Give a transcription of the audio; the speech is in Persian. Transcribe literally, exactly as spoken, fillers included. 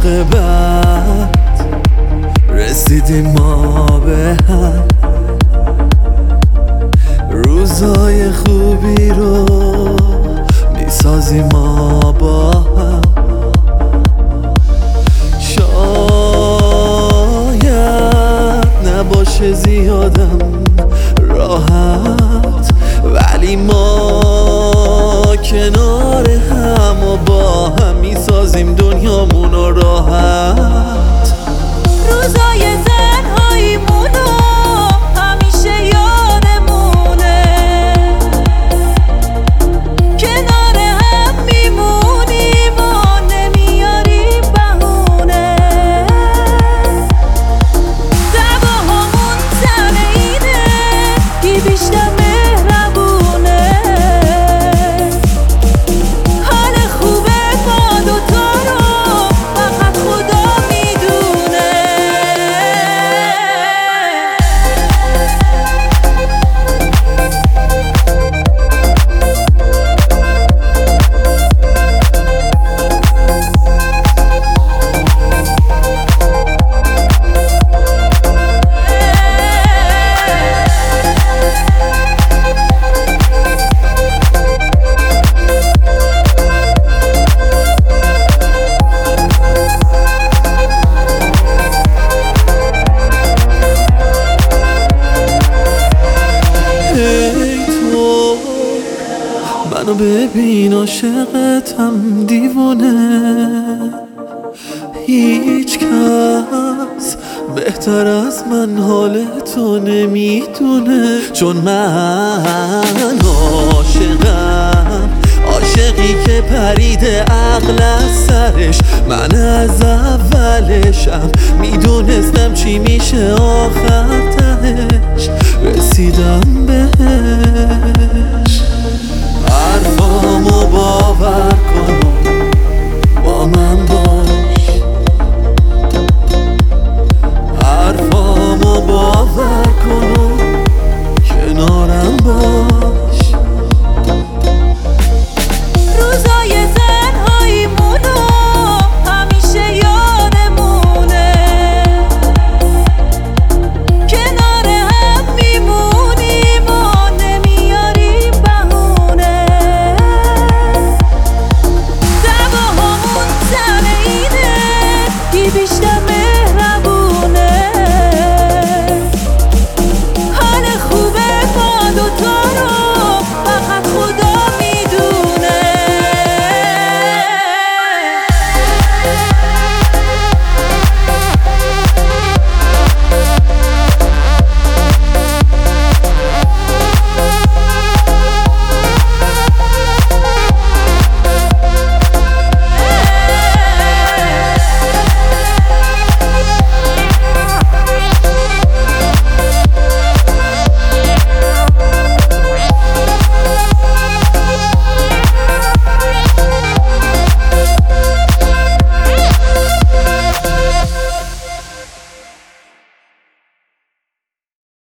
عاقبت رسیدیم ما به هم، روزای خوبی رو میسازیم ما با هم. شاید نباشه زیادم راحت، ولی ما کنار هم و با هم میسازیم دنیامونو راحت. روزای تنهاییمونو همیشه یادمونه، کنار هم میمونیم و نمیاریم بهونه. دعواهامون سر اینه کی بیشتر مهربونه، حال خوبه ما دوتا رو فقط خدا میدونه. منو ببین عاشقتم دیوونه، هیچ کس بهتر از من حال تو نمیدونه. چون من عاشقم، عاشقی که پریده عقل از سرش. من از اولشم میدونستم چی میشه آخر تهش، رسیدم بهش. حرفامو باور کن